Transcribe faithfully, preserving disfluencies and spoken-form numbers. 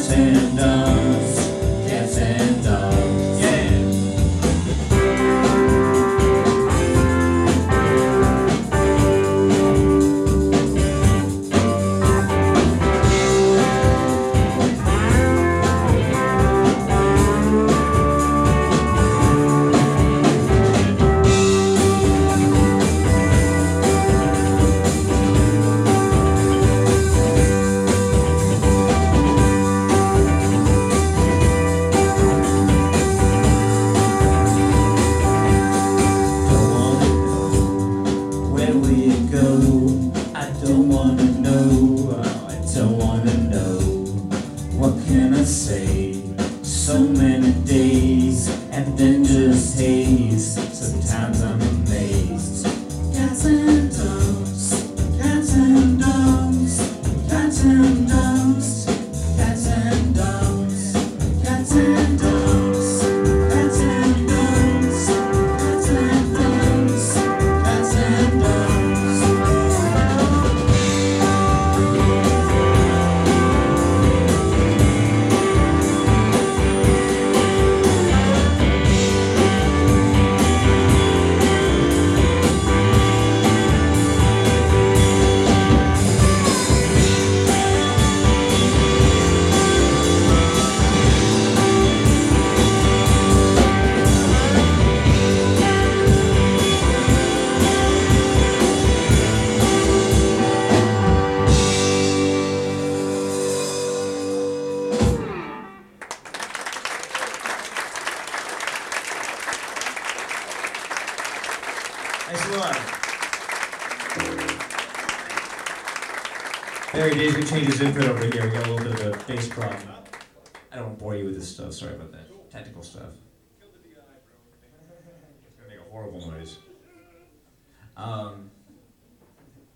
cats and dogs, cats and dogs, yeah. Say so many days and then just haze. Sometimes I'm amazed. Cats and dogs, cats and dogs, cats and dogs, cats and dogs, cats and dogs, cats and dogs, cats and dogs, cats and dogs. Thanks a lot. Barry Dave's gonna change his input over here. We got a little bit of a bass problem. I don't want to bore you with this stuff. Sorry about that. Technical stuff. It's gonna make a horrible noise. Um,